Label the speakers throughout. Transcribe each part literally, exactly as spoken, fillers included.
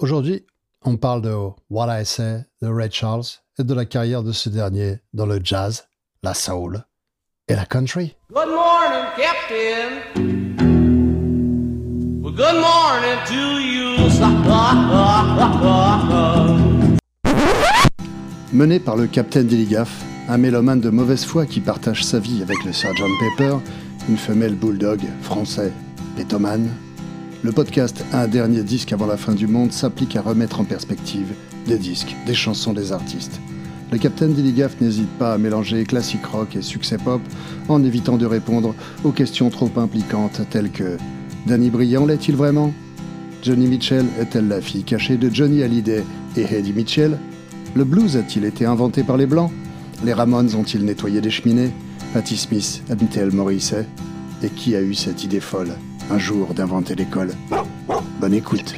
Speaker 1: Aujourd'hui, on parle de What I Say de Ray Charles et de la carrière de ce dernier dans le jazz, la soul et la country.
Speaker 2: Good morning, Captain. Well, good morning to you.
Speaker 1: Mené par le Captain Dilligaff, un mélomane de mauvaise foi qui partage sa vie avec le sergent Pepper, une femelle bulldog français pétomane, le podcast Un dernier disque avant la fin du monde s'applique à remettre en perspective des disques, des chansons des artistes. Le Captain Dilligaff n'hésite pas à mélanger classique rock et succès pop en évitant de répondre aux questions trop impliquantes telles que « Danny Briand l'est-il vraiment ? Johnny Mitchell est-elle la fille cachée de Johnny Hallyday et Eddie Mitchell ? Le blues a-t-il été inventé par les Blancs ? Les Ramones ont-ils nettoyé des cheminées ? Patti Smith aime-t-elle Morrissey ? Et qui a eu cette idée folle un jour d'inventer l'école ? Bonne écoute.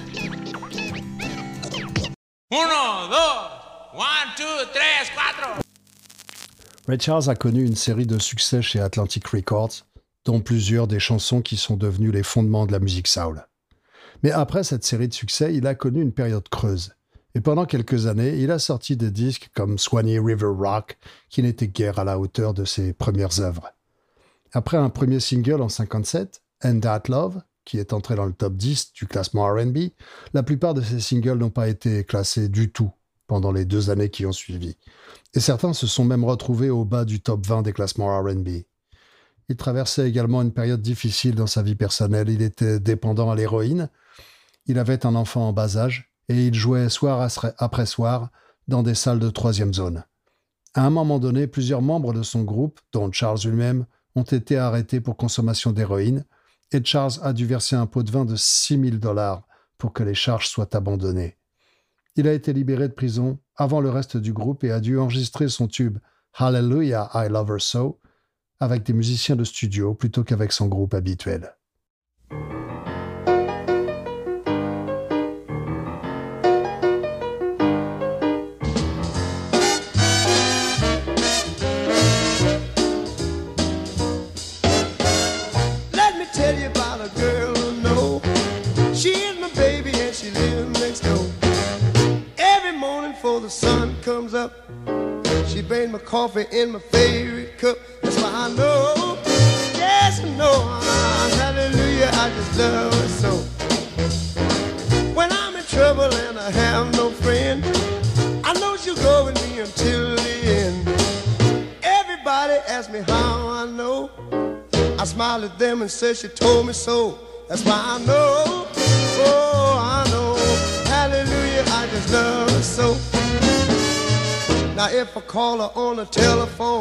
Speaker 2: Uno, dos, one, two, tres, cuatro.
Speaker 1: Ray Charles a connu une série de succès chez Atlantic Records, dont plusieurs des chansons qui sont devenues les fondements de la musique soul. Mais après cette série de succès, il a connu une période creuse. Et pendant quelques années, il a sorti des disques comme Swanee River Rock, qui n'étaient guère à la hauteur de ses premières œuvres. Après un premier single en cinquante-sept, And That Love, qui est entré dans le top dix du classement R and B, la plupart de ces singles n'ont pas été classés du tout pendant les deux années qui ont suivi. Et certains se sont même retrouvés au bas du top vingt des classements R and B. Il traversait également une période difficile dans sa vie personnelle. Il était dépendant à l'héroïne, il avait un enfant en bas âge, et il jouait soir après soir dans des salles de troisième zone. À un moment donné, plusieurs membres de son groupe, dont Charles lui-même, ont été arrêtés pour consommation d'héroïne, et Charles a dû verser un pot de vin de six mille dollars pour que les charges soient abandonnées. Il a été libéré de prison avant le reste du groupe et a dû enregistrer son tube « Hallelujah, I Love Her So » avec des musiciens de studio plutôt qu'avec son groupe habituel.
Speaker 3: The sun comes up, she made my coffee in my favorite cup. That's why I know, yes I know, hallelujah, I just love her so. When I'm in trouble and I have no friend, I know she'll go with me until the end. Everybody asks me how I know, I smile at them and say she told me so. That's why I know, oh I know, hallelujah, I just love her so. Now if I call her on the telephone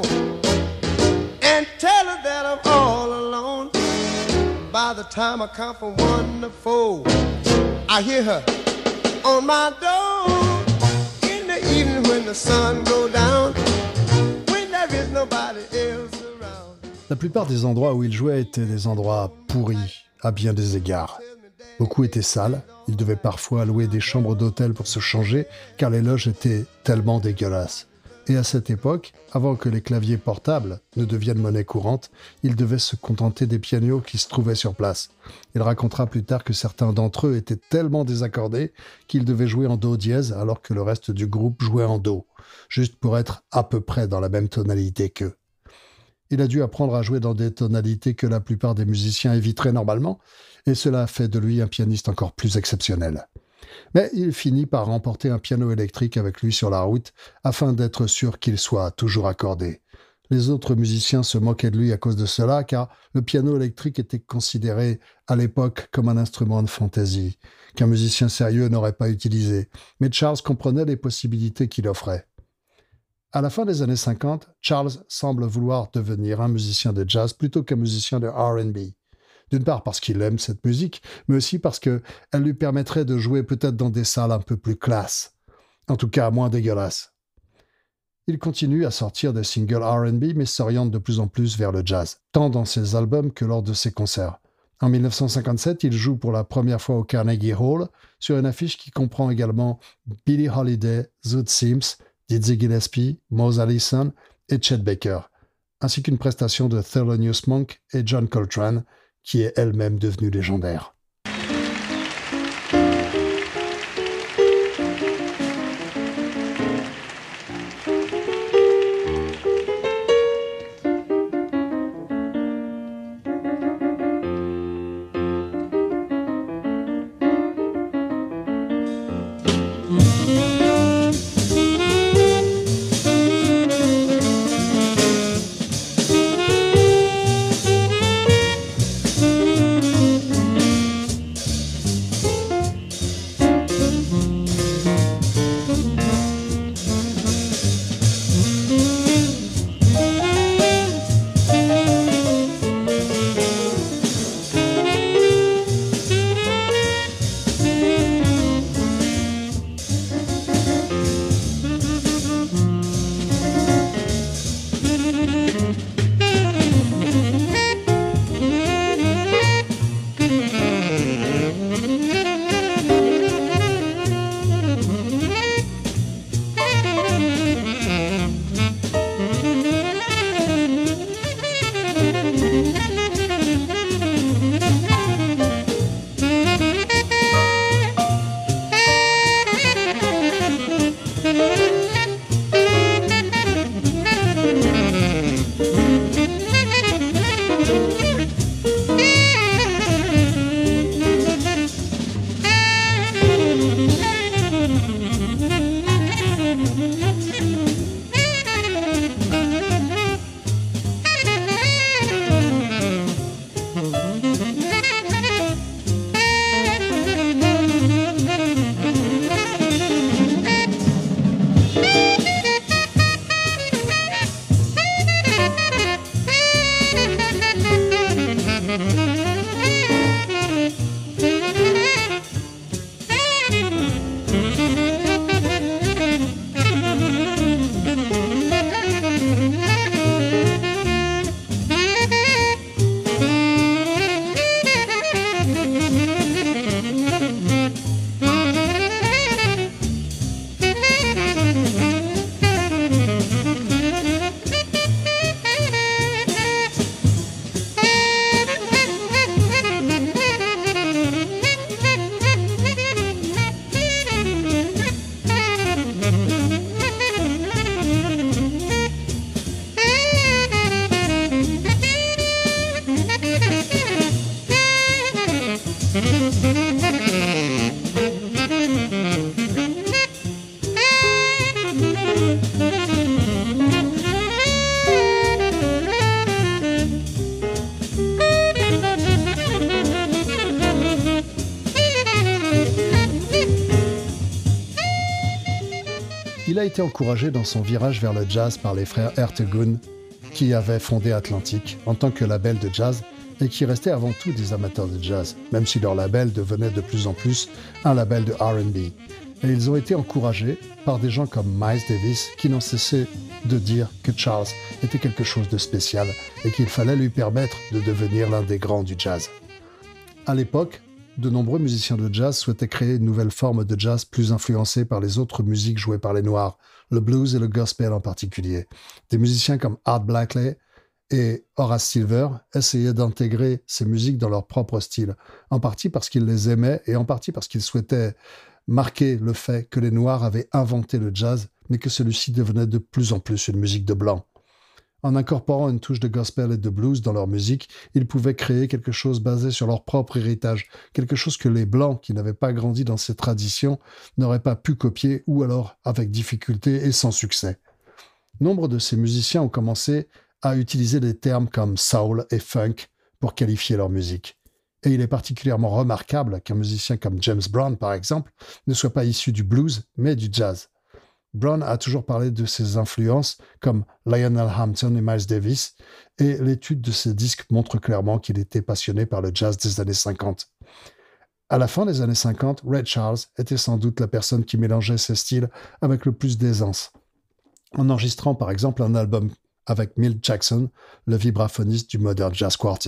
Speaker 3: and tell her that I'm all alone, by the time I count from one to four, I hear her on my door. In the evening when the sun goes down, when there is nobody else around.
Speaker 1: La plupart des endroits où il jouait étaient des endroits pourris, à bien des égards. Beaucoup étaient sales, il devait parfois louer des chambres d'hôtel pour se changer, car les loges étaient tellement dégueulasses. Et à cette époque, avant que les claviers portables ne deviennent monnaie courante, il devait se contenter des pianos qui se trouvaient sur place. Il racontera plus tard que certains d'entre eux étaient tellement désaccordés qu'ils devaient jouer en do dièse alors que le reste du groupe jouait en do, juste pour être à peu près dans la même tonalité qu'eux. Il a dû apprendre à jouer dans des tonalités que la plupart des musiciens éviteraient normalement, et cela a fait de lui un pianiste encore plus exceptionnel. Mais il finit par remporter un piano électrique avec lui sur la route afin d'être sûr qu'il soit toujours accordé. Les autres musiciens se moquaient de lui à cause de cela, car le piano électrique était considéré à l'époque comme un instrument de fantaisie, qu'un musicien sérieux n'aurait pas utilisé. Mais Charles comprenait les possibilités qu'il offrait. À la fin des années cinquante, Charles semble vouloir devenir un musicien de jazz plutôt qu'un musicien de R and B. D'une part parce qu'il aime cette musique, mais aussi parce qu'elle lui permettrait de jouer peut-être dans des salles un peu plus classe, en tout cas moins dégueulasses. Il continue à sortir des singles R and B, mais s'oriente de plus en plus vers le jazz, tant dans ses albums que lors de ses concerts. En mille neuf cent cinquante-sept, il joue pour la première fois au Carnegie Hall, sur une affiche qui comprend également Billie Holiday, Zoot Sims, Dizzy Gillespie, Mose Allison et Chet Baker, ainsi qu'une prestation de Thelonious Monk et John Coltrane, qui est elle-même devenue légendaire. Il a été encouragé dans son virage vers le jazz par les frères Ertegun, qui avaient fondé Atlantic en tant que label de jazz et qui restaient avant tout des amateurs de jazz, même si leur label devenait de plus en plus un label de R and B. Et ils ont été encouragés par des gens comme Miles Davis qui n'ont cessé de dire que Charles était quelque chose de spécial et qu'il fallait lui permettre de devenir l'un des grands du jazz. À l'époque, de nombreux musiciens de jazz souhaitaient créer une nouvelle forme de jazz plus influencée par les autres musiques jouées par les Noirs, le blues et le gospel en particulier. Des musiciens comme Art Blakey et Horace Silver essayaient d'intégrer ces musiques dans leur propre style, en partie parce qu'ils les aimaient et en partie parce qu'ils souhaitaient marquer le fait que les Noirs avaient inventé le jazz, mais que celui-ci devenait de plus en plus une musique de blanc. En incorporant une touche de gospel et de blues dans leur musique, ils pouvaient créer quelque chose basé sur leur propre héritage, quelque chose que les Blancs, qui n'avaient pas grandi dans ces traditions, n'auraient pas pu copier ou alors avec difficulté et sans succès. Nombre de ces musiciens ont commencé à utiliser des termes comme soul et funk pour qualifier leur musique. Et il est particulièrement remarquable qu'un musicien comme James Brown, par exemple, ne soit pas issu du blues, mais du jazz. Brown a toujours parlé de ses influences comme Lionel Hampton et Miles Davis, et l'étude de ses disques montre clairement qu'il était passionné par le jazz des années cinquante. À la fin des années cinquante, Ray Charles était sans doute la personne qui mélangeait ces styles avec le plus d'aisance, en enregistrant par exemple un album avec Milt Jackson, le vibraphoniste du Modern Jazz Quartet.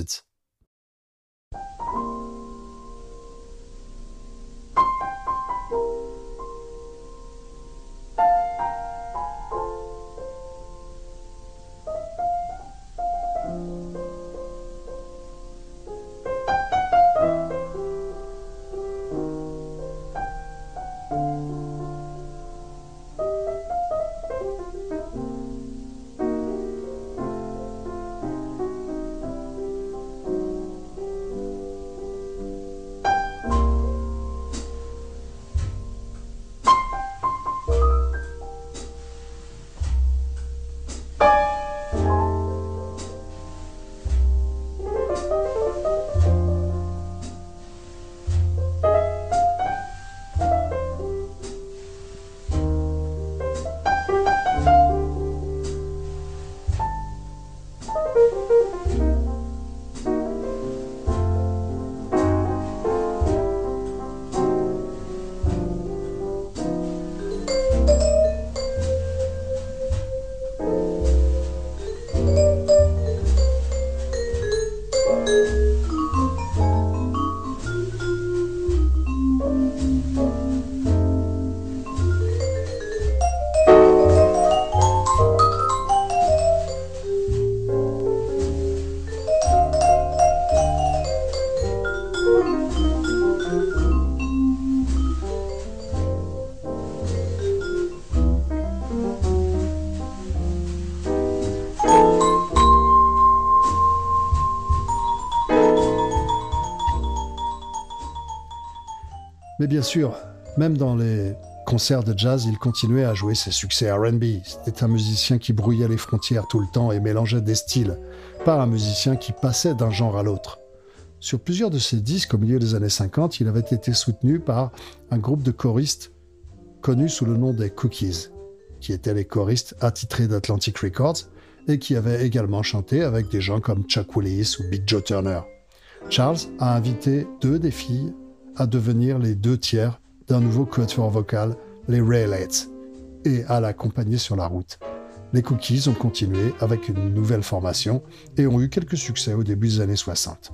Speaker 1: Mais bien sûr, même dans les concerts de jazz, il continuait à jouer ses succès R and B. C'était un musicien qui brouillait les frontières tout le temps et mélangeait des styles, pas un musicien qui passait d'un genre à l'autre. Sur plusieurs de ses disques, au milieu des années cinquante, il avait été soutenu par un groupe de choristes connus sous le nom des Cookies, qui étaient les choristes attitrés d'Atlantic Records et qui avaient également chanté avec des gens comme Chuck Willis ou Big Joe Turner. Charles a invité deux des filles à devenir les deux tiers d'un nouveau quatuor vocal, les Raelettes, et à l'accompagner sur la route. Les Cookies ont continué avec une nouvelle formation et ont eu quelques succès au début des années soixante.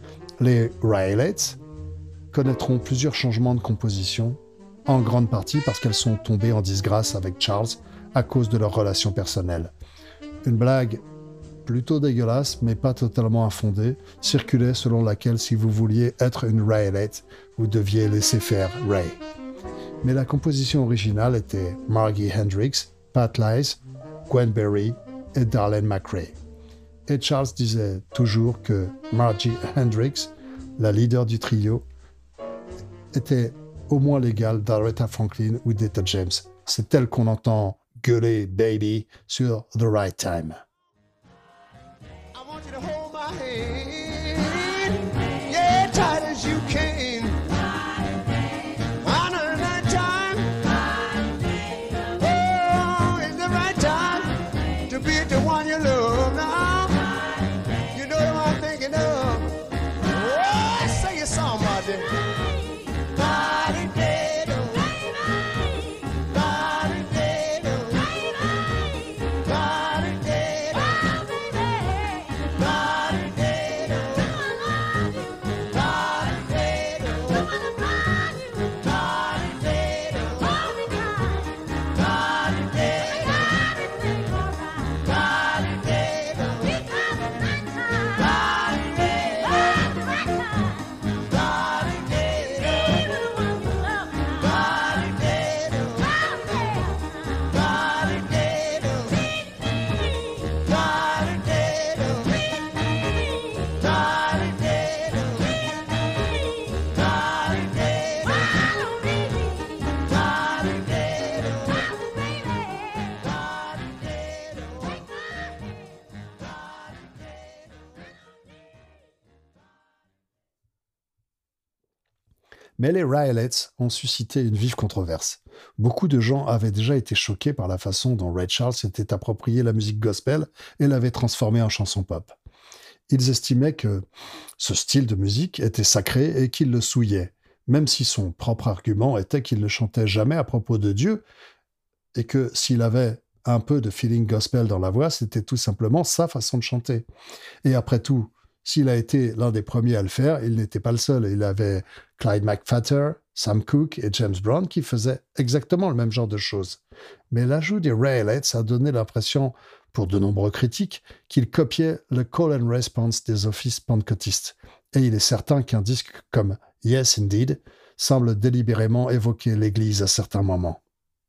Speaker 1: Les Raelettes connaîtront plusieurs changements de composition, en grande partie parce qu'elles sont tombées en disgrâce avec Charles à cause de leur relation personnelle. Une blague plutôt dégueulasse, mais pas totalement infondée, circulait selon laquelle si vous vouliez être une Raelette, vous deviez laisser faire Ray. Mais la composition originale était Margie Hendrix, Pat Lice, Gwen Berry et Darlene McRae. Et Charles disait toujours que Margie Hendrix, la leader du trio, était au moins l'égale d'Aretha Franklin ou d'Etta James. C'est elle qu'on entend gueuler « Baby » sur « The Right Time ».
Speaker 3: To hold my hand, yeah, tight as you can. On a night time, oh,
Speaker 1: Mais les Riolettes ont suscité une vive controverse. Beaucoup de gens avaient déjà été choqués par la façon dont Ray Charles s'était approprié la musique gospel et l'avait transformée en chanson pop. Ils estimaient que ce style de musique était sacré et qu'il le souillait, même si son propre argument était qu'il ne chantait jamais à propos de Dieu et que s'il avait un peu de feeling gospel dans la voix, c'était tout simplement sa façon de chanter. Et après tout, s'il a été l'un des premiers à le faire, il n'était pas le seul. Il avait Clyde McPhatter, Sam Cooke et James Brown qui faisaient exactement le même genre de choses. Mais l'ajout des Riolettes a donné l'impression, pour de nombreux critiques, qu'il copiait le call and response des offices pentecôtistes. Et il est certain qu'un disque comme Yes Indeed semble délibérément évoquer l'Église à certains moments.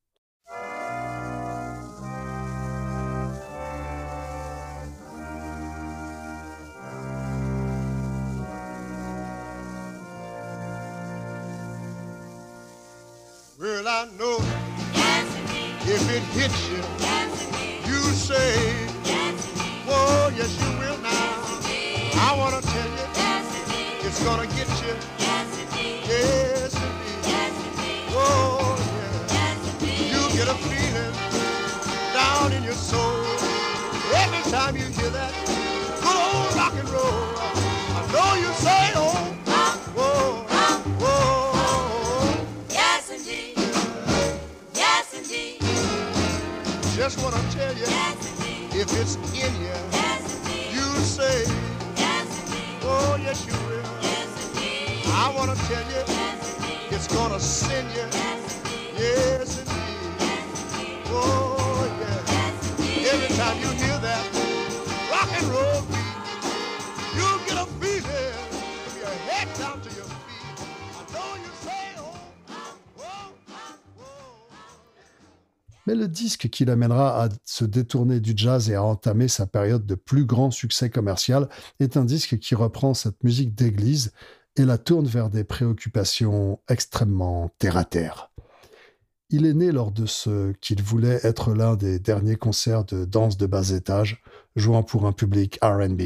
Speaker 3: Well, I know
Speaker 4: Yes, indeed.
Speaker 3: if it hits you,
Speaker 4: Yes, indeed.
Speaker 3: you say,
Speaker 4: Yes, indeed.
Speaker 3: whoa, yes, you will now.
Speaker 4: Yes, indeed.
Speaker 3: I want to tell you,
Speaker 4: Yes, indeed.
Speaker 3: it's going to get you.
Speaker 4: Yes, indeed.
Speaker 3: Yes, indeed.
Speaker 4: Yes, indeed.
Speaker 3: Whoa, yeah.
Speaker 4: Yes, indeed.
Speaker 3: You get a feeling down in your soul. Every time you hear that good old rock and roll, I know you say, oh, whoa, whoa.
Speaker 4: Yes, indeed. Yes, indeed.
Speaker 3: Just want to tell you,
Speaker 4: Yes, indeed.
Speaker 3: if it's in you,
Speaker 4: Yes, indeed.
Speaker 3: you say,
Speaker 4: Yes, indeed.
Speaker 3: oh, yes, you will.
Speaker 4: Yes, indeed.
Speaker 3: I want to tell you,
Speaker 4: Yes, indeed.
Speaker 3: it's going to send you.
Speaker 4: Yes, indeed.
Speaker 3: Yes, indeed. Oh, yeah.
Speaker 4: Yes, indeed.
Speaker 3: Every time you hear that rock and roll beat, you'll get a feeling from your head down to your feet. I know you say, oh, whoa, whoa.
Speaker 1: Mais le disque qui l'amènera à se détourner du jazz et à entamer sa période de plus grand succès commercial est un disque qui reprend cette musique d'église et la tourne vers des préoccupations extrêmement terre-à-terre. Il est né lors de ce qu'il voulait être l'un des derniers concerts de danse de bas étage, jouant pour un public R and B.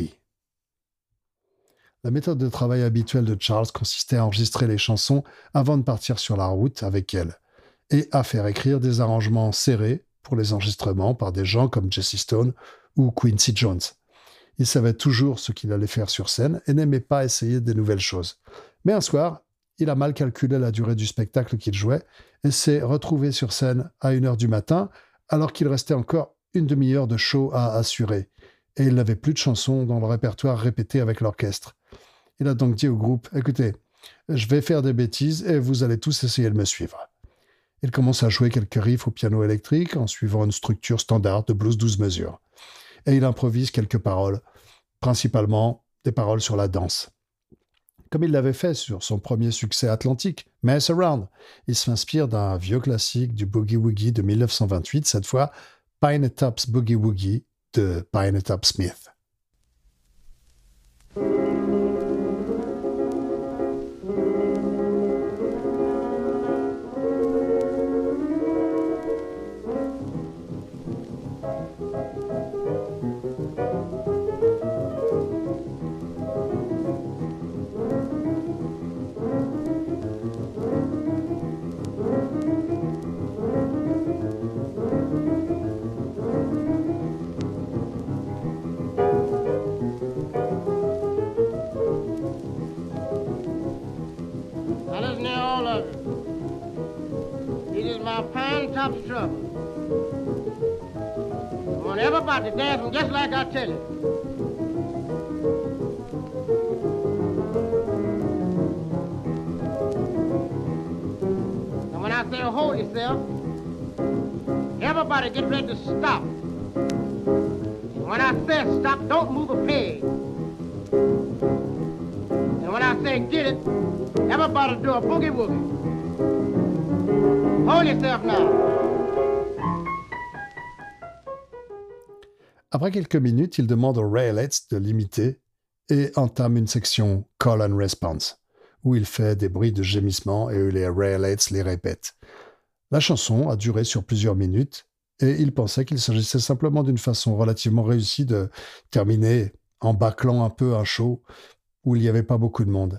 Speaker 1: La méthode de travail habituelle de Charles consistait à enregistrer les chansons avant de partir sur la route avec elles, et à faire écrire des arrangements serrés pour les enregistrements par des gens comme Jesse Stone ou Quincy Jones. Il savait toujours ce qu'il allait faire sur scène et n'aimait pas essayer des nouvelles choses. Mais un soir, il a mal calculé la durée du spectacle qu'il jouait et s'est retrouvé sur scène à une heure du matin alors qu'il restait encore une demi-heure de show à assurer et il n'avait plus de chansons dans le répertoire répété avec l'orchestre. Il a donc dit au groupe « Écoutez, je vais faire des bêtises et vous allez tous essayer de me suivre. » Il commence à jouer quelques riffs au piano électrique en suivant une structure standard de blues douze mesures. Et il improvise quelques paroles, principalement des paroles sur la danse. Comme il l'avait fait sur son premier succès atlantique, Mess Around, il s'inspire d'un vieux classique du Boogie Woogie de mille neuf cent vingt-huit, cette fois Pinetop's Boogie Woogie de Pinetop Smith.
Speaker 5: Now listen here, all of you. It is my pine top trouble. I want everybody dancing just like I tell you. And when I say hold yourself, everybody get ready to stop. And when I say stop, don't move a peg. And when I say get it, everybody do a boogie woogie. Hold yourself now.
Speaker 1: Après quelques minutes, il demande aux Riolettes de l'imiter et entame une section Call and Response, où il fait des bruits de gémissement et où les Riolettes les répètent. La chanson a duré sur plusieurs minutes et il pensait qu'il s'agissait simplement d'une façon relativement réussie de terminer en bâclant un peu un show où il n'y avait pas beaucoup de monde.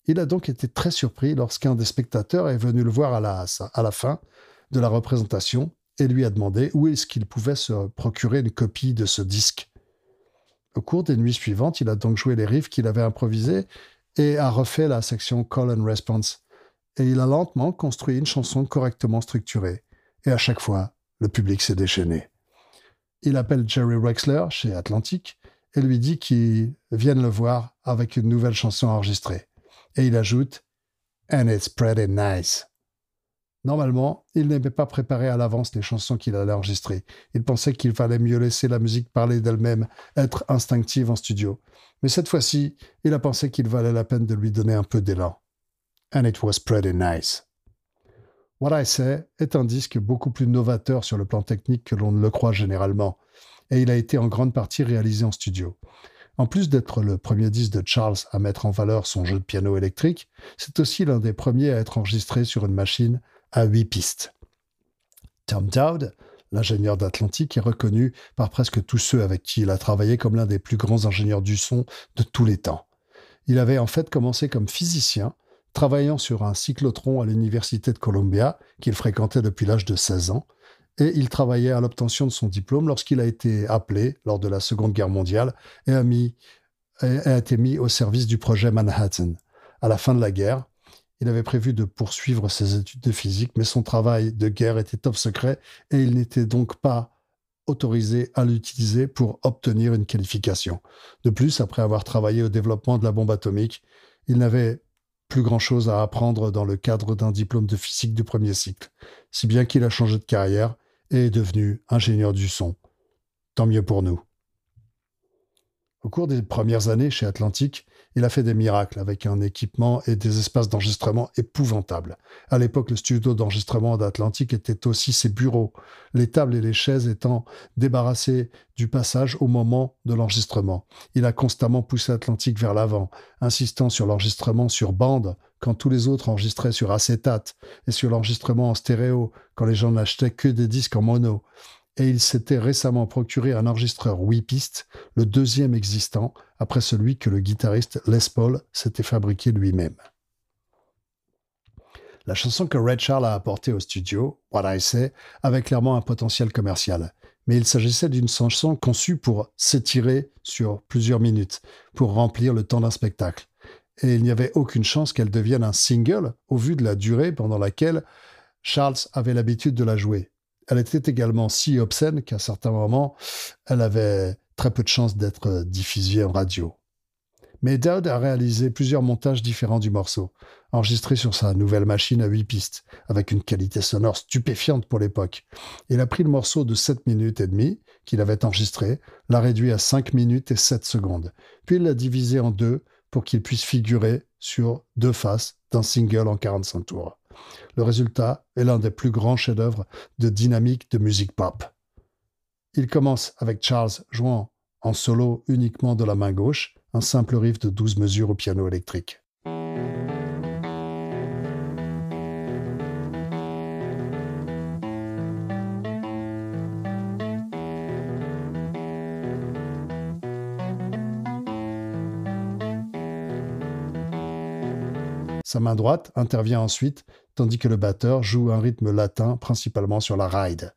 Speaker 1: Il a donc été très surpris lorsqu'un des spectateurs est venu le voir à la, à la fin de la représentation et lui a demandé où est-ce qu'il pouvait se procurer une copie de ce disque. Au cours des nuits suivantes, il a donc joué les riffs qu'il avait improvisés et a refait la section Call and Response. Et il a lentement construit une chanson correctement structurée. Et à chaque fois, le public s'est déchaîné. Il appelle Jerry Wexler chez Atlantic et lui dit qu'il vienne le voir avec une nouvelle chanson enregistrée. Et il ajoute « And it's pretty nice ». Normalement, il n'aimait pas préparer à l'avance les chansons qu'il allait enregistrer. Il pensait qu'il fallait mieux laisser la musique parler d'elle-même, être instinctive en studio. Mais cette fois-ci, il a pensé qu'il valait la peine de lui donner un peu d'élan. And it was pretty nice. What I Say est un disque beaucoup plus novateur sur le plan technique que l'on ne le croit généralement, et il a été en grande partie réalisé en studio. En plus d'être le premier disque de Charles à mettre en valeur son jeu de piano électrique, c'est aussi l'un des premiers à être enregistré sur une machine à huit pistes. Tom Dowd, l'ingénieur d'Atlantic, est reconnu par presque tous ceux avec qui il a travaillé comme l'un des plus grands ingénieurs du son de tous les temps. Il avait en fait commencé comme physicien, travaillant sur un cyclotron à l'université de Columbia, qu'il fréquentait depuis l'âge de seize ans, et il travaillait à l'obtention de son diplôme lorsqu'il a été appelé, lors de la Seconde Guerre mondiale, et a, mis, et a été mis au service du projet Manhattan. À la fin de la guerre, il avait prévu de poursuivre ses études de physique, mais son travail de guerre était top secret et il n'était donc pas autorisé à l'utiliser pour obtenir une qualification. De plus, après avoir travaillé au développement de la bombe atomique, il n'avait plus grand-chose à apprendre dans le cadre d'un diplôme de physique du premier cycle, si bien qu'il a changé de carrière et est devenu ingénieur du son. Tant mieux pour nous. Au cours des premières années chez Atlantic, il a fait des miracles avec un équipement et des espaces d'enregistrement épouvantables. À l'époque, le studio d'enregistrement d'Atlantic était aussi ses bureaux, les tables et les chaises étant débarrassées du passage au moment de l'enregistrement. Il a constamment poussé Atlantic vers l'avant, insistant sur l'enregistrement sur bande quand tous les autres enregistraient sur acétate et sur l'enregistrement en stéréo quand les gens n'achetaient que des disques en mono. Et il s'était récemment procuré un enregistreur huit pistes, le deuxième existant, après celui que le guitariste Les Paul s'était fabriqué lui-même. La chanson que Ray Charles a apportée au studio, What I Say, avait clairement un potentiel commercial. Mais il s'agissait d'une chanson conçue pour s'étirer sur plusieurs minutes, pour remplir le temps d'un spectacle. Et il n'y avait aucune chance qu'elle devienne un single, au vu de la durée pendant laquelle Charles avait l'habitude de la jouer. Elle était également si obscène qu'à certains moments, elle avait très peu de chances d'être diffusée en radio. Mais Dowd a réalisé plusieurs montages différents du morceau, enregistrés sur sa nouvelle machine à huit pistes, avec une qualité sonore stupéfiante pour l'époque. Il a pris le morceau de sept minutes et demie qu'il avait enregistré, l'a réduit à cinq minutes et sept secondes, puis il l'a divisé en deux pour qu'il puisse figurer sur deux faces d'un single en quarante-cinq tours. Le résultat est l'un des plus grands chefs-d'œuvre de dynamique de musique pop. Il commence avec Charles jouant en solo uniquement de la main gauche, un simple riff de douze mesures au piano électrique. Sa main droite intervient ensuite, tandis que le batteur joue un rythme latin, principalement sur la ride.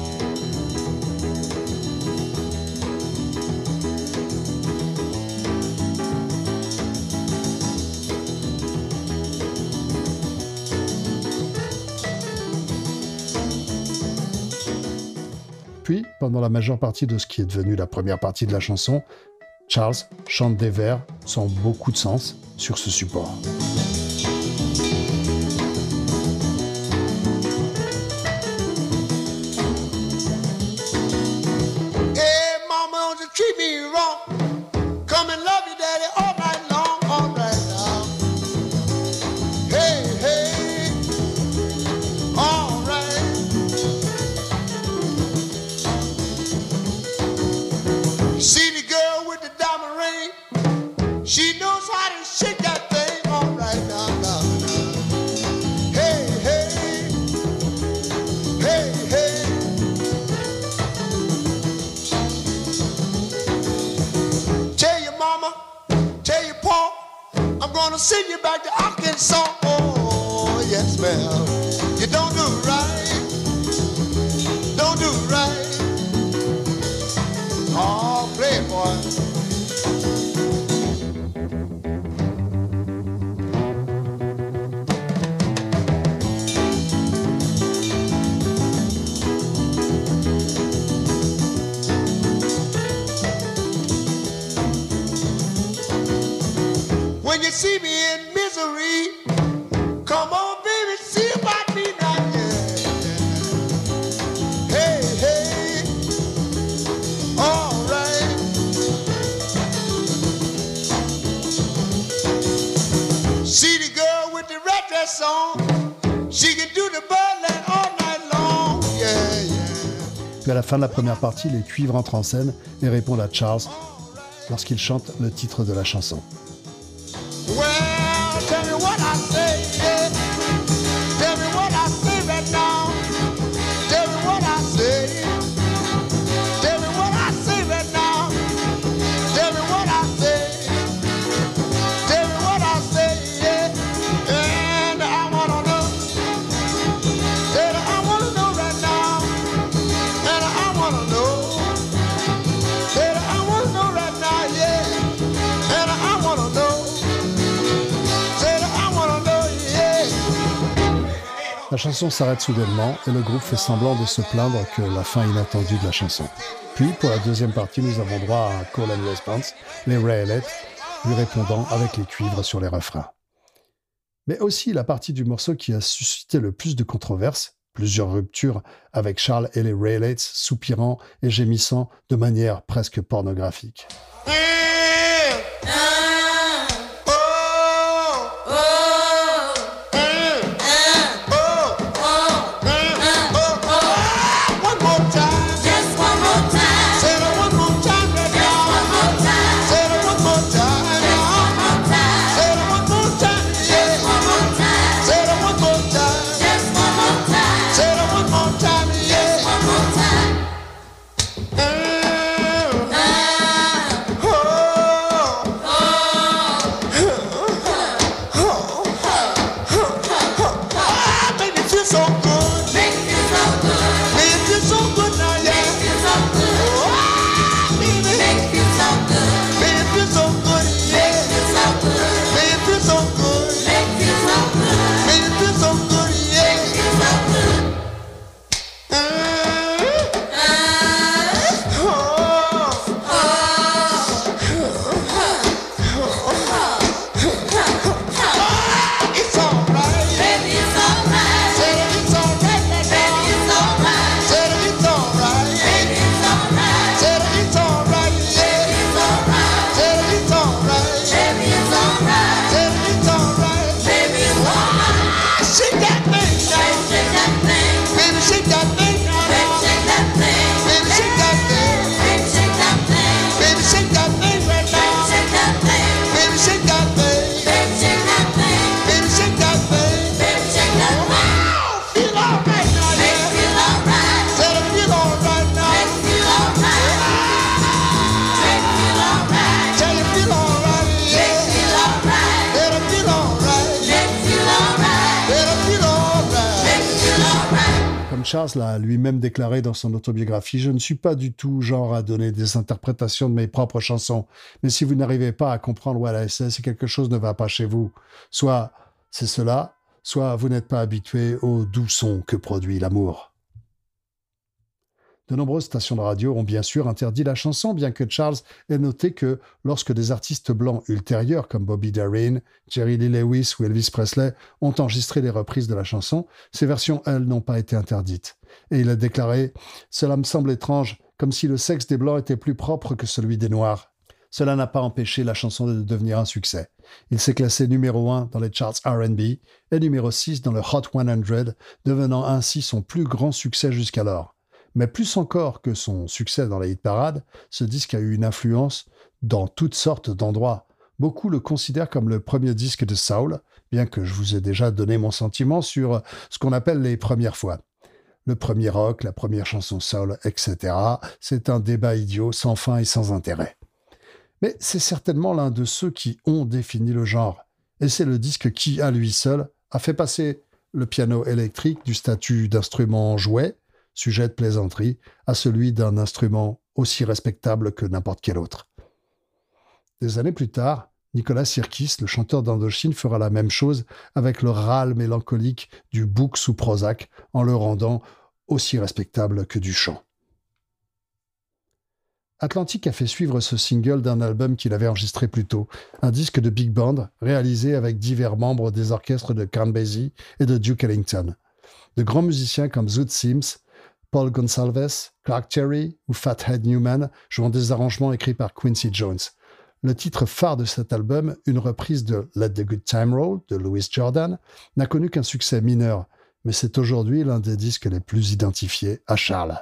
Speaker 1: Puis, pendant la majeure partie de ce qui est devenu la première partie de la chanson, Charles chante des vers sans beaucoup de sens sur ce support.
Speaker 3: Treat me wrong, come and love you, daddy, all night long, all right now. Hey, hey, all right. See the girl with the diamond ring? She knows how to shake that thing, all right. gonna send you back to Arkansas. Oh, yes, ma'am. You don't do right. Don't do right. Oh, playboy. When you see me in misery, come on, baby, see about me now. Yeah. Hey, hey, all right. See the girl with the red dress on, she can do the ballet all night long. Yeah, yeah.
Speaker 1: Puis à la fin de la première partie, les cuivres entrent en scène et répondent à Charles lorsqu'il chante le titre de la chanson.
Speaker 3: Well, tell me what I say, yeah. Tell me what I say right now. Tell me what I say. Tell me what I say right now. Tell me what I say. Tell me what I say, yeah. And I wanna know. Said I wanna know right now. And I wanna know. Said I wanna know right now, yeah. And I wanna know.
Speaker 1: La chanson s'arrête soudainement et le groupe fait semblant de se plaindre que la fin inattendue de la chanson. Puis, pour la deuxième partie, nous avons droit à un call and response, les Raelettes lui répondant avec les cuivres sur les refrains. Mais aussi la partie du morceau qui a suscité le plus de controverses, plusieurs ruptures avec Charles et les Raelettes soupirant et gémissant de manière presque pornographique. Charles l'a lui-même déclaré dans son autobiographie, « Je ne suis pas du tout genre à donner des interprétations de mes propres chansons, mais si vous n'arrivez pas à comprendre what I say, c'est quelque chose ne va pas chez vous. Soit c'est cela, soit vous n'êtes pas habitué aux doux sons que produit l'amour. » De nombreuses stations de radio ont bien sûr interdit la chanson, bien que Charles ait noté que lorsque des artistes blancs ultérieurs comme Bobby Darin, Jerry Lee Lewis ou Elvis Presley ont enregistré les reprises de la chanson, ces versions, elles, n'ont pas été interdites. Et il a déclaré « Cela me semble étrange, comme si le sexe des blancs était plus propre que celui des noirs. » Cela n'a pas empêché la chanson de devenir un succès. Il s'est classé numéro un dans les charts R and B et numéro six dans le Hot cent, devenant ainsi son plus grand succès jusqu'alors. Mais plus encore que son succès dans la hit parade, ce disque a eu une influence dans toutes sortes d'endroits. Beaucoup le considèrent comme le premier disque de soul, bien que je vous ai déjà donné mon sentiment sur ce qu'on appelle les premières fois. Le premier rock, la première chanson soul, et cetera. C'est un débat idiot, sans fin et sans intérêt. Mais c'est certainement l'un de ceux qui ont défini le genre. et c'est le disque qui, à lui seul, a fait passer le piano électrique du statut d'instrument jouet, sujet de plaisanterie, à celui d'un instrument aussi respectable que n'importe quel autre. Des années plus tard, Nicolas Sirkis, le chanteur d'Indochine, fera la même chose avec le râle mélancolique du bouc sous Prozac, en le rendant aussi respectable que du chant. Atlantic a fait suivre ce single d'un album qu'il avait enregistré plus tôt, un disque de big band réalisé avec divers membres des orchestres de Count Basie et de Duke Ellington. De grands musiciens comme Zoot Sims, Paul Gonsalves, Clark Terry ou Fathead Newman jouant des arrangements écrits par Quincy Jones. Le titre phare de cet album, une reprise de Let the Good Time Roll de Louis Jordan, n'a connu qu'un succès mineur, mais c'est aujourd'hui l'un des disques les plus identifiés à Charles.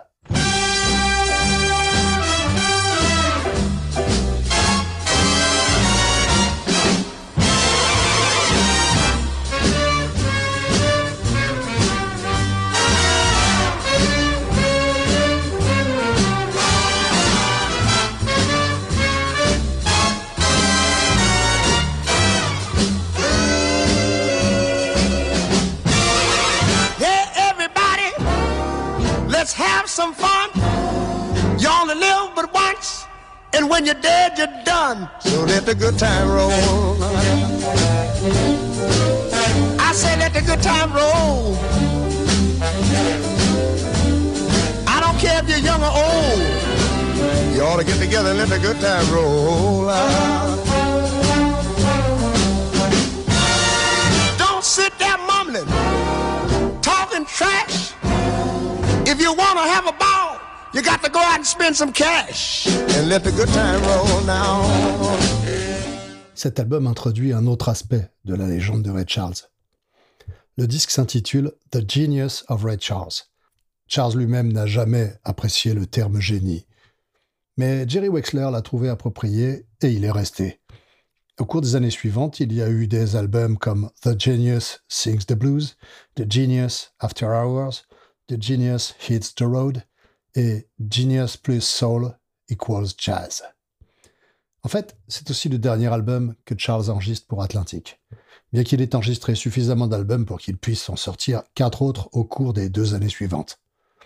Speaker 3: Let's have some fun. You only live but once, and when you're dead, you're done. So let the good time roll. I say let the good time roll. I don't care if you're young or old. You ought to get together and let the good time roll. Don't sit there mumbling, talking trash. If you want to have a ball, you got to go out and spend some cash and let the good time roll now.
Speaker 1: Cet album introduit un autre aspect de la légende de Ray Charles. Le disque s'intitule The Genius of Ray Charles. Charles lui-même n'a jamais apprécié le terme génie. Mais Jerry Wexler l'a trouvé approprié et il est resté. Au cours des années suivantes, il y a eu des albums comme The Genius Sings the Blues, The Genius After Hours, The Genius Hits the Road et Genius plus Soul equals Jazz. En fait, c'est aussi le dernier album que Charles enregistre pour Atlantic, bien qu'il ait enregistré suffisamment d'albums pour qu'il puisse en sortir quatre autres au cours des deux années suivantes.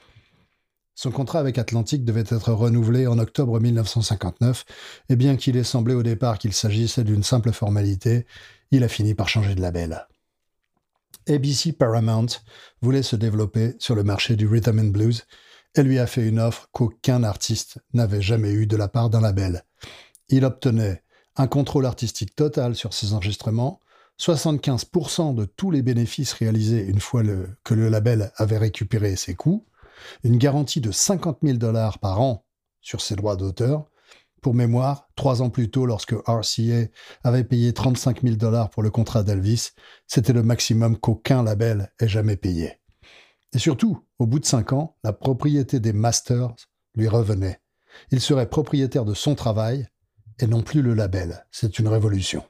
Speaker 1: Son contrat avec Atlantic devait être renouvelé en octobre mille neuf cent cinquante-neuf, et bien qu'il ait semblé au départ qu'il s'agissait d'une simple formalité, il a fini par changer de label. A B C Paramount voulait se développer sur le marché du rhythm and blues et lui a fait une offre qu'aucun artiste n'avait jamais eue de la part d'un label. Il obtenait un contrôle artistique total sur ses enregistrements, soixante-quinze pour cent de tous les bénéfices réalisés une fois le, que le label avait récupéré ses coûts, une garantie de cinquante mille dollars par an sur ses droits d'auteur. Pour mémoire, trois ans plus tôt, lorsque R C A avait payé trente-cinq mille dollars pour le contrat d'Elvis, c'était le maximum qu'aucun label ait jamais payé. Et surtout, au bout de cinq ans, la propriété des masters lui revenait. Il serait propriétaire de son travail et non plus le label. C'est une révolution.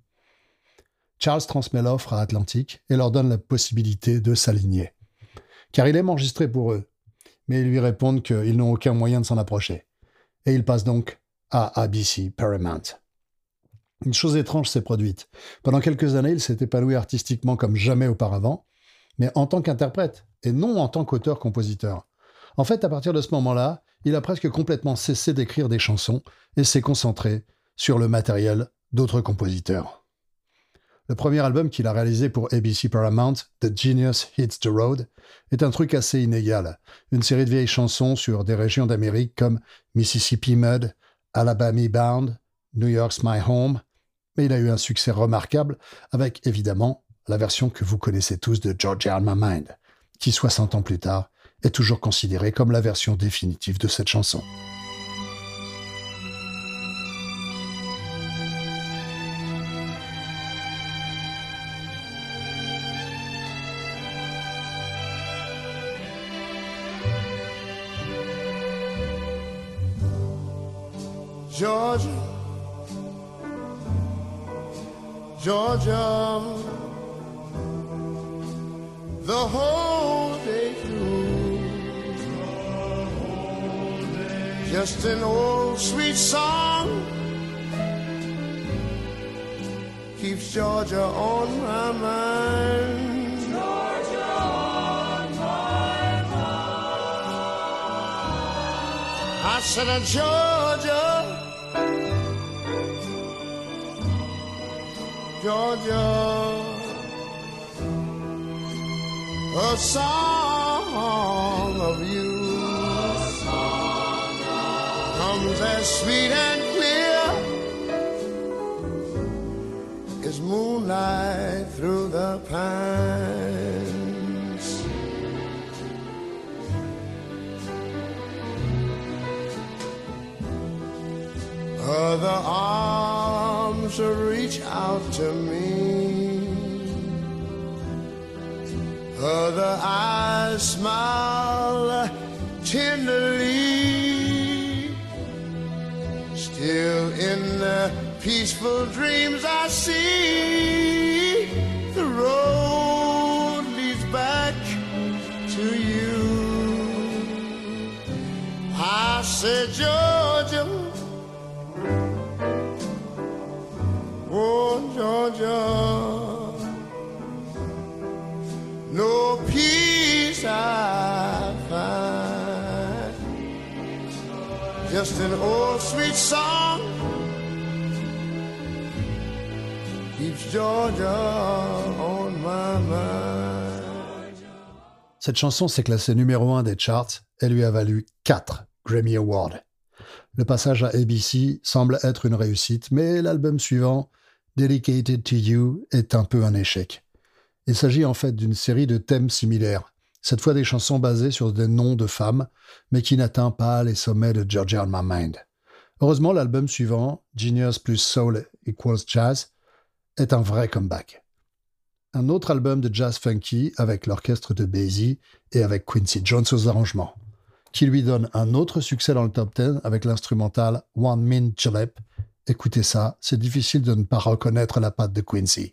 Speaker 1: Charles transmet l'offre à Atlantic et leur donne la possibilité de s'aligner. Car il aime enregistrer pour eux, mais ils lui répondent qu'ils n'ont aucun moyen de s'en approcher. Et il passe donc à A B C Paramount. Une chose étrange s'est produite. Pendant quelques années, il s'est épanoui artistiquement comme jamais auparavant, mais en tant qu'interprète, et non en tant qu'auteur-compositeur. En fait, à partir de ce moment-là, il a presque complètement cessé d'écrire des chansons et s'est concentré sur le matériel d'autres compositeurs. Le premier album qu'il a réalisé pour A B C Paramount, The Genius Hits the Road, est un truc assez inégal. Une série de vieilles chansons sur des régions d'Amérique comme Mississippi Mud, Alabama Bound, New York's My Home, mais il a eu un succès remarquable avec, évidemment, la version que vous connaissez tous de Georgia on My Mind, qui, soixante ans plus tard, est toujours considérée comme la version définitive de cette chanson.
Speaker 3: Georgia, Georgia, the whole day through, just an old sweet song keeps Georgia on my mind. Georgia on my mind. I said, uh, Georgia, Georgia, a song of you comes as sweet and clear as moonlight through the pines. Other arms reach out to me, other eyes smile tenderly. Still in the peaceful dreams I see, the road leads back to you. I said, Georgia, oh Georgia, no peace I find, just an old sweet song keeps Georgia on my mind.
Speaker 1: Cette chanson s'est classée numéro un des charts et lui a valu quatre Grammy Awards. Le passage à A B C semble être une réussite, mais l'album suivant, Dedicated to You, est un peu un échec. Il s'agit en fait d'une série de thèmes similaires, cette fois des chansons basées sur des noms de femmes, mais qui n'atteint pas les sommets de Georgia on My Mind. Heureusement, l'album suivant, Genius plus Soul equals Jazz, est un vrai comeback. Un autre album de jazz funky avec l'orchestre de Basie et avec Quincy Jones aux arrangements, qui lui donne un autre succès dans le top dix avec l'instrumental One Min Jalep. Écoutez ça, c'est difficile de ne pas reconnaître la patte de Quincy.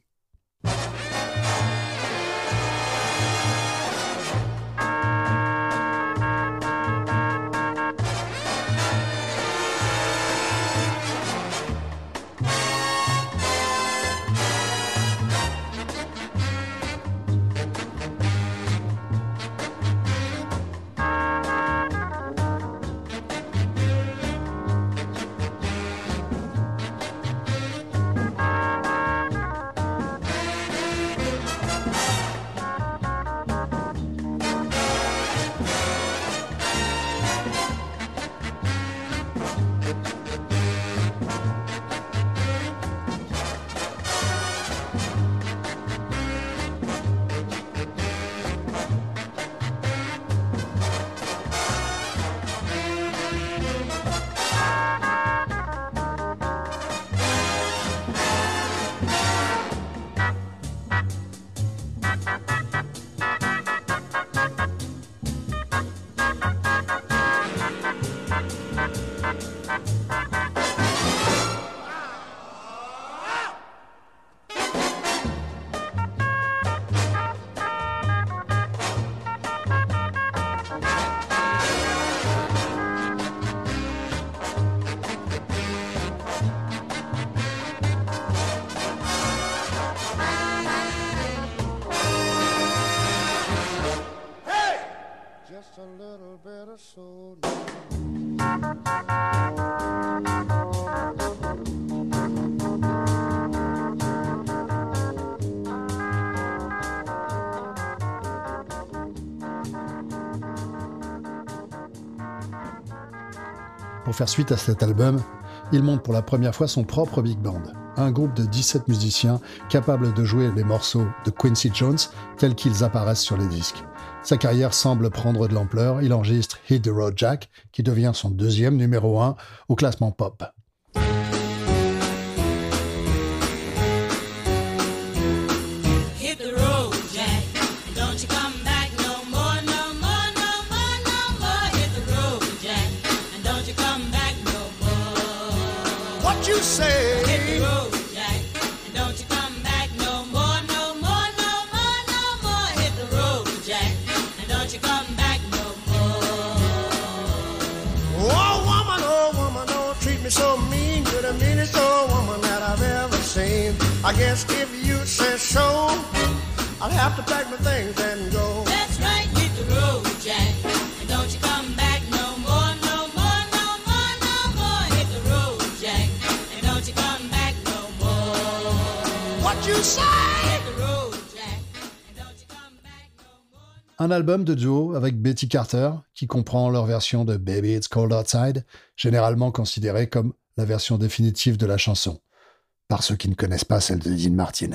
Speaker 3: Just a little bit of soul.
Speaker 1: Pour faire suite à cet album, il monte pour la première fois son propre big band, un groupe de dix-sept musiciens capables de jouer les morceaux de Quincy Jones tels qu'ils apparaissent sur les disques. Sa carrière semble prendre de l'ampleur, il enregistre Hit the Road Jack, qui devient son deuxième numéro un au classement pop.
Speaker 3: You say
Speaker 4: hit the road, Jack, and don't you come back no more, no more, no more, no more. Hit the road, Jack, and don't you come back no more.
Speaker 3: Oh woman, oh woman, don't treat me so mean. You're the meanest old woman that I've ever seen. I guess if you say so, I'll have to pack my things and go.
Speaker 4: That's right, hit the road, Jack. And don't you come back no more, no more, no more, no more. Hit the road, Jack. And don't you come back no more.
Speaker 3: What you say?
Speaker 4: Hit the road, Jack. And don't you come back no more.
Speaker 1: Un album de duo avec Betty Carter, qui comprend leur version de Baby It's Cold Outside, généralement considérée comme la version définitive de la chanson, par ceux qui ne connaissent pas celle de Dean Martin.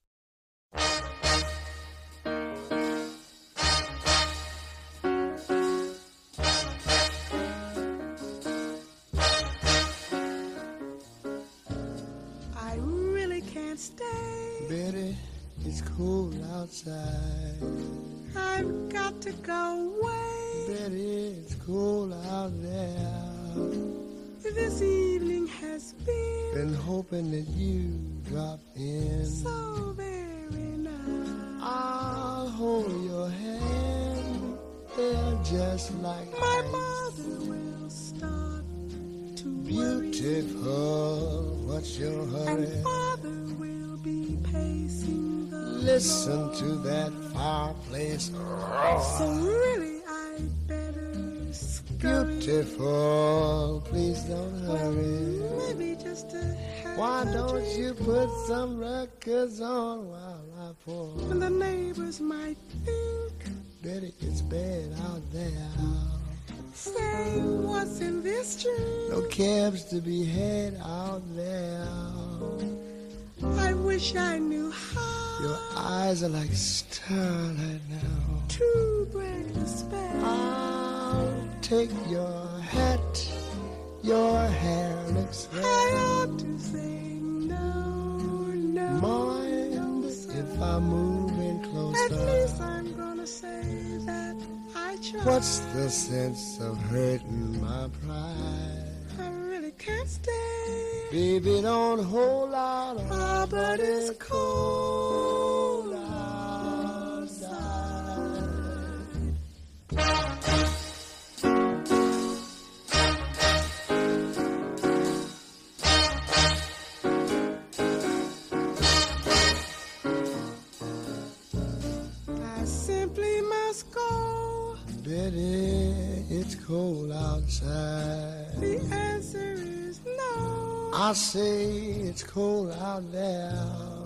Speaker 3: I really can't stay. Betty, it's cold outside. I've got to go away. Betty, it's cold out there. This evening has been been hoping that you drop in. So very nice. I'll hold your hand. They're just like my ice. Mother will start to worry. Beautiful, what's your hurry? And father will be pacing the Listen floor. To that fireplace. So really I'd better scurry. Beautiful, please don't hurry. Well, maybe just a half Why a don't drink. You put some records on while I pour? And the neighbors might think, Betty, it's bad out there. Say, what's in this dream? No cabs to be had out there. I wish I knew how. Your eyes are like starlight now. To break the spell. I'll take your hat. Your hair looks red. I ought to say no, no. Mind if I move in closer? At least I'm gonna say that I tried. What's the sense of hurting my pride? I really can't stay. Baby, don't hold out. Ah, but it's cold outside. I simply must go. Betty, it's cold outside. The answer is no. I say it's cold out there.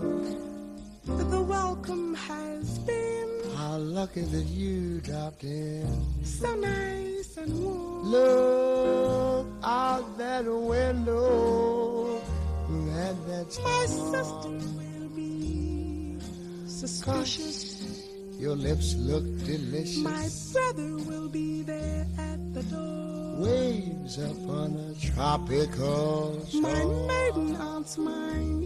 Speaker 3: But the welcome has been how lucky that you dropped in. So nice and warm. Look out that window. That, that's my sister will be suspicious. Your lips look delicious. My brother will be there at the door. Waves up on a tropical shore. My maiden aunt's mind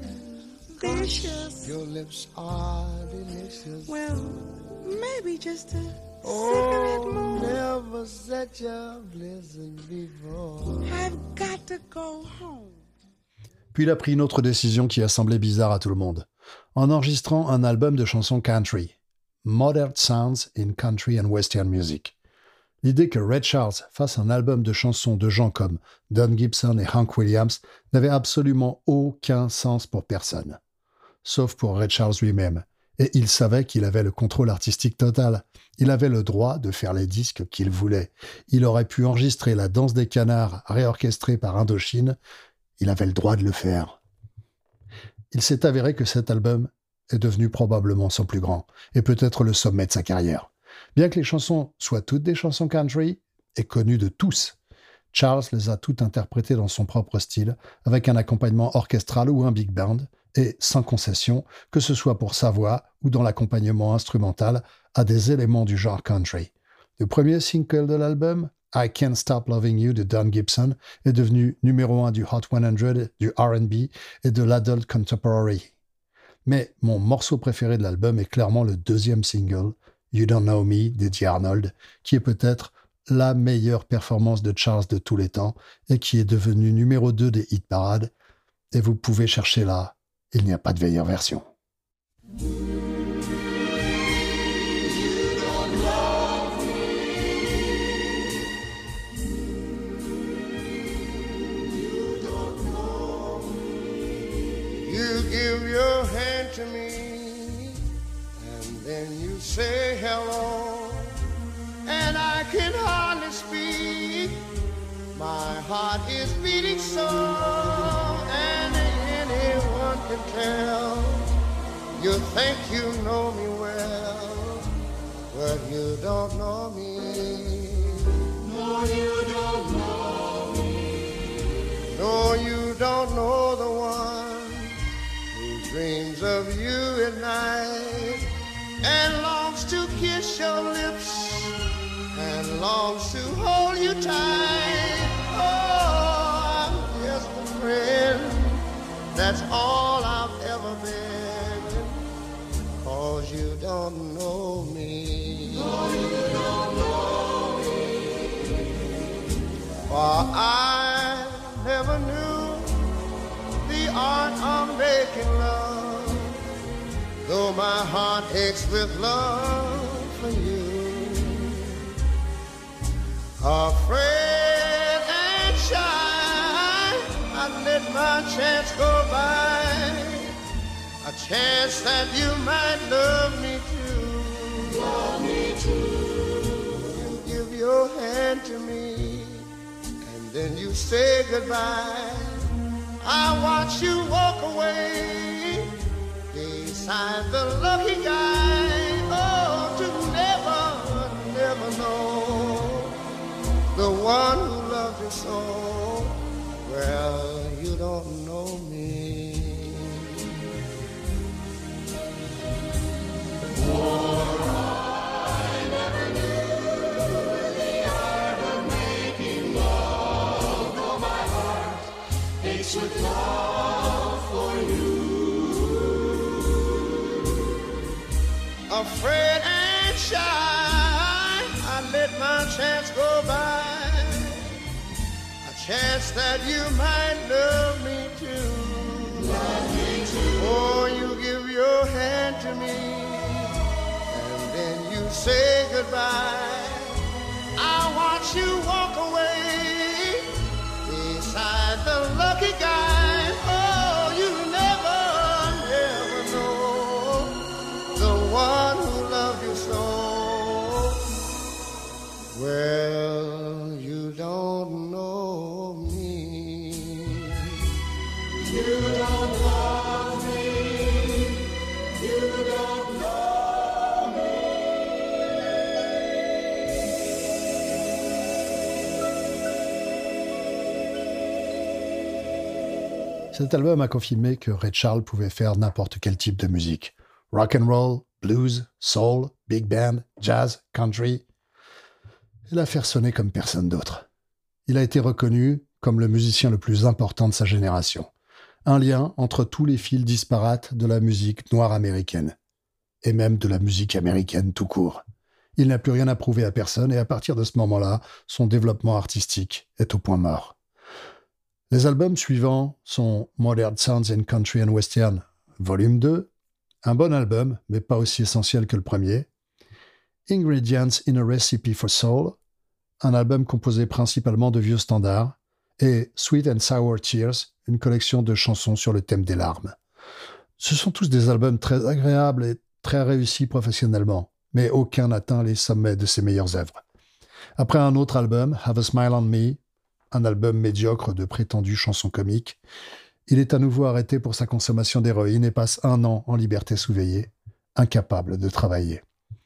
Speaker 3: is vicious. Your lips are delicious. Well, maybe just a oh, cigarette more. Never such a blizzard before. I've got to go home.
Speaker 1: Puis il a pris une autre décision qui a semblé bizarre à tout le monde, en enregistrant un album de chansons country, Modern Sounds in Country and Western Music. L'idée que Ray Charles fasse un album de chansons de gens comme Don Gibson et Hank Williams n'avait absolument aucun sens pour personne, sauf pour Ray Charles lui-même. Et il savait qu'il avait le contrôle artistique total. Il avait le droit de faire les disques qu'il voulait. Il aurait pu enregistrer La Danse des Canards réorchestrée par Indochine. Il avait le droit de le faire. Il s'est avéré que cet album est devenu probablement son plus grand, et peut-être le sommet de sa carrière. Bien que les chansons soient toutes des chansons country, et connues de tous, Charles les a toutes interprétées dans son propre style, avec un accompagnement orchestral ou un big band, et sans concession, que ce soit pour sa voix ou dans l'accompagnement instrumental à des éléments du genre country. Le premier single de l'album, I Can't Stop Loving You de Don Gibson, est devenu numéro un du Hot cent, du R and B et de l'Adult Contemporary. Mais mon morceau préféré de l'album est clairement le deuxième single, You Don't Know Me, d'Eddie Arnold, qui est peut-être la meilleure performance de Charles de tous les temps et qui est devenu numéro deux des hit parades. Et vous pouvez chercher là, il n'y a pas de meilleure version.
Speaker 3: You give your hand to me, and then you say hello, and I can hardly speak. My heart is beating so, and anyone can tell. You think you know me well, but you don't know me. No, you don't know me. No, you don't know the one who dreams of you at night and longs to kiss your lips and longs to hold you tight. Oh, I'm just a friend, that's all I've ever been, 'cause you don't know me. No, you don't know me. For I never knew the art of making love, though my heart aches with love for you. Afraid and shy, I let my chance go by, a chance that you might love me too. Love me too. You give your hand to me, and then you say goodbye. I watch you walk away beside the lucky guy. Oh, to never, never know the one who loves you so. Well, you don't know me. For I never knew the art of making love, though my heart aches with love for you. Afraid and shy, I let my chance go by, a chance that you might love me too. Love me too. Oh, you give your hand to me, and then you say goodbye. I watch you walk away beside the lucky guy. Oh, you never, never know the one who loved you so. Well, you don't know me. You don't love me. You don't know me.
Speaker 1: Cet album a confirmé que Ray Charles pouvait faire n'importe quel type de musique. Rock and roll, blues, soul, big band, jazz, country. Il a fait sonner comme personne d'autre. Il a été reconnu comme le musicien le plus important de sa génération. Un lien entre tous les fils disparates de la musique noire américaine. Et même de la musique américaine tout court. Il n'a plus rien à prouver à personne et à partir de ce moment-là, son développement artistique est au point mort. Les albums suivants sont Modern Sounds in Country and Western, volume deux, un bon album, mais pas aussi essentiel que le premier. Ingredients in a Recipe for Soul, un album composé principalement de vieux standards, et Sweet and Sour Tears, une collection de chansons sur le thème des larmes. Ce sont tous des albums très agréables et très réussis professionnellement, mais aucun n'atteint les sommets de ses meilleures œuvres. Après un autre album, Have a Smile on Me, un album médiocre de prétendues chansons comiques, il est à nouveau arrêté pour sa consommation d'héroïne et passe un an en liberté sous veillée, incapable de travailler.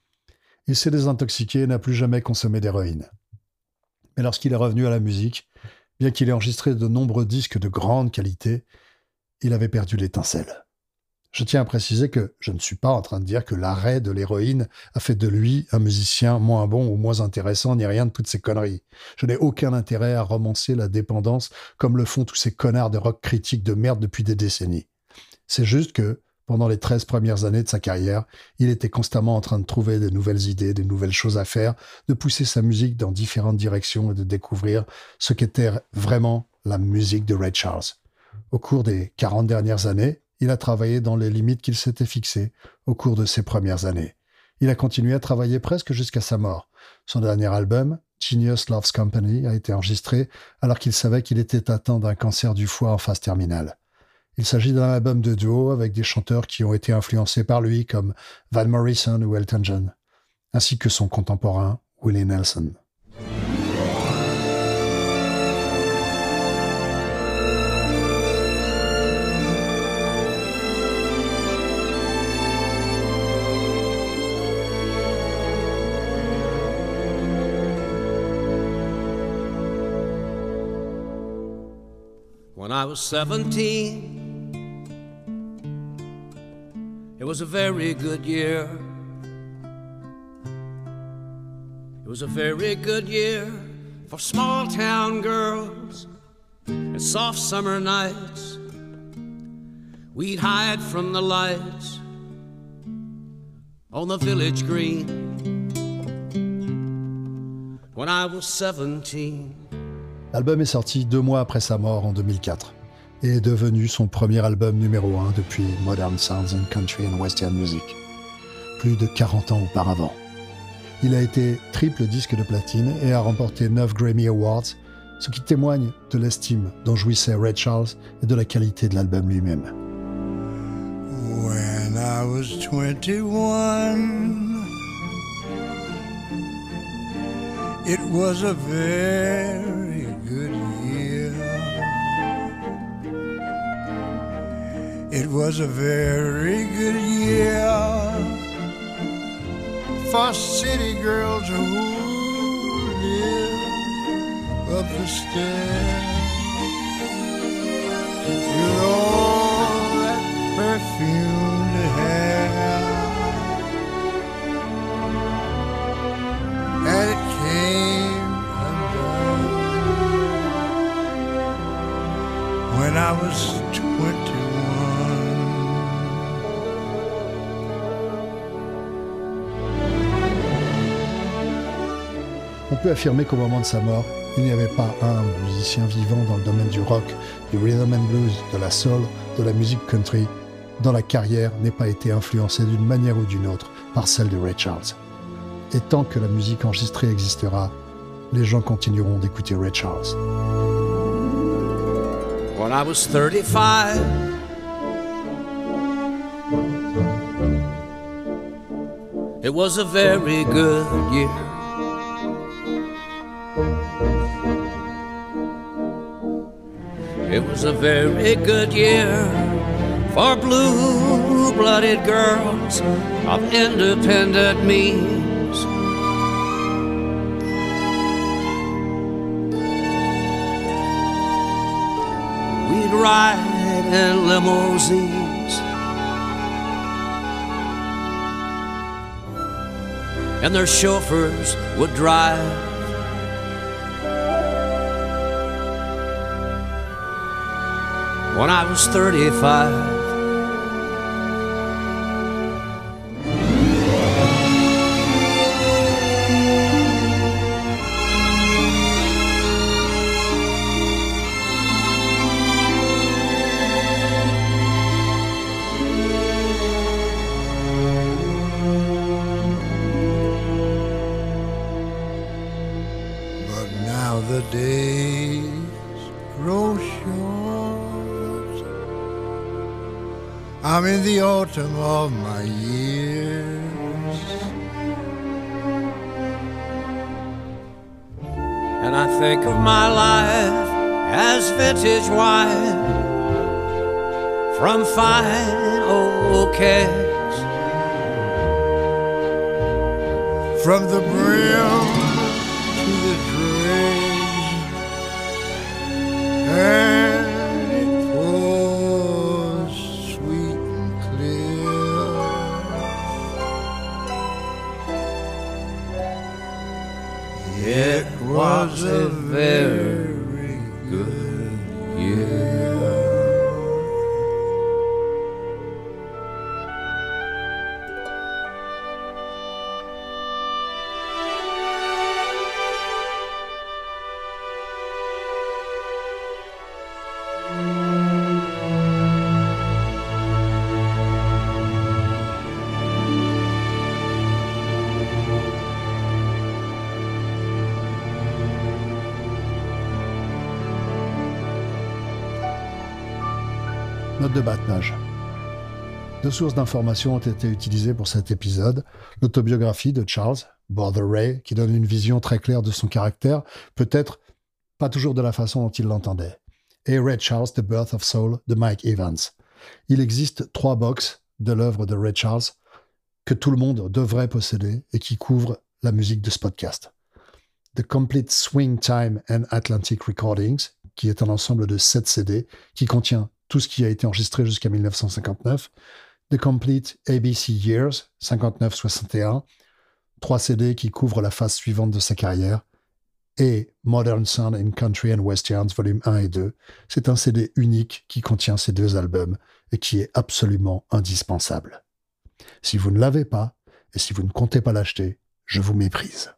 Speaker 1: Il s'est désintoxiqué et n'a plus jamais consommé d'héroïne. Mais lorsqu'il est revenu à la musique, bien qu'il ait enregistré de nombreux disques de grande qualité, il avait perdu l'étincelle. Je tiens à préciser que je ne suis pas en train de dire que l'arrêt de l'héroïne a fait de lui un musicien moins bon ou moins intéressant, ni rien de toutes ces conneries. Je n'ai aucun intérêt à romancer la dépendance comme le font tous ces connards de rock critiques de merde depuis des décennies. C'est juste que, pendant les treize premières années de sa carrière, il était constamment en train de trouver de nouvelles idées, de nouvelles choses à faire, de pousser sa musique dans différentes directions et de découvrir ce qu'était vraiment la musique de Ray Charles. Au cours des quarante dernières années, il a travaillé dans les limites qu'il s'était fixées au cours de ses premières années. Il a continué à travailler presque jusqu'à sa mort. Son dernier album, Genius Loves Company, a été enregistré alors qu'il savait qu'il était atteint d'un cancer du foie en phase terminale. Il s'agit d'un album de duo avec des chanteurs qui ont été influencés par lui comme Van Morrison ou Elton John, ainsi que son contemporain Willie Nelson.
Speaker 6: When I was seventeen, it was a very good year. It was a very good year for small town girls and soft summer nights. We'd hide from the lights on the village green. When I was seventeen.
Speaker 1: L'album est sorti deux mois après sa mort en deux mille quatre et est devenu son premier album numéro un depuis Modern Sounds and Country and Western Music, plus de quarante ans auparavant. Il a été triple disque de platine et a remporté neuf Grammy Awards, ce qui témoigne de l'estime dont jouissait Ray Charles et de la qualité de l'album lui-même.
Speaker 7: When I was twenty-one, it was a very good year. It was a very good year for city girls who live up the stairs with all that perfumed hair. And it came undone when I was twenty-one.
Speaker 1: On peut affirmer qu'au moment de sa mort, il n'y avait pas un musicien vivant dans le domaine du rock, du rhythm and blues, de la soul, de la musique country, dont la carrière n'ait pas été influencée d'une manière ou d'une autre par celle de Ray Charles. Et tant que la musique enregistrée existera, les gens continueront d'écouter Ray Charles.
Speaker 6: When I was thirty-five, it was a very good year. It was a very good year for blue-blooded girls of independent means. We'd ride in limousines, and their chauffeurs would drive. When I was thirty-five,
Speaker 7: but now the days grow short. I'm in the autumn of my years,
Speaker 6: and I think of my life as vintage wine from fine old kegs.
Speaker 7: from the brim to the dregs, and it pours sweet and clear. It was a very good year.
Speaker 1: Note de bas de page. Deux sources d'informations ont été utilisées pour cet épisode. L'autobiographie de Charles, Brother Ray, qui donne une vision très claire de son caractère, peut-être pas toujours de la façon dont il l'entendait. Et Ray Charles, The Birth of Soul, de Mike Evans. Il existe trois box de l'œuvre de Ray Charles que tout le monde devrait posséder et qui couvrent la musique de ce podcast. The Complete Swing Time and Atlantic Recordings, qui est un ensemble de sept C D qui contient tout ce qui a été enregistré jusqu'à mille neuf cent cinquante-neuf. The Complete A B C Years, cinquante-neuf soixante et un, trois C D qui couvrent la phase suivante de sa carrière, et Modern Sound in Country and Westerns, volume un et deux. C'est un C D unique qui contient ces deux albums et qui est absolument indispensable. Si vous ne l'avez pas, et si vous ne comptez pas l'acheter, je vous méprise.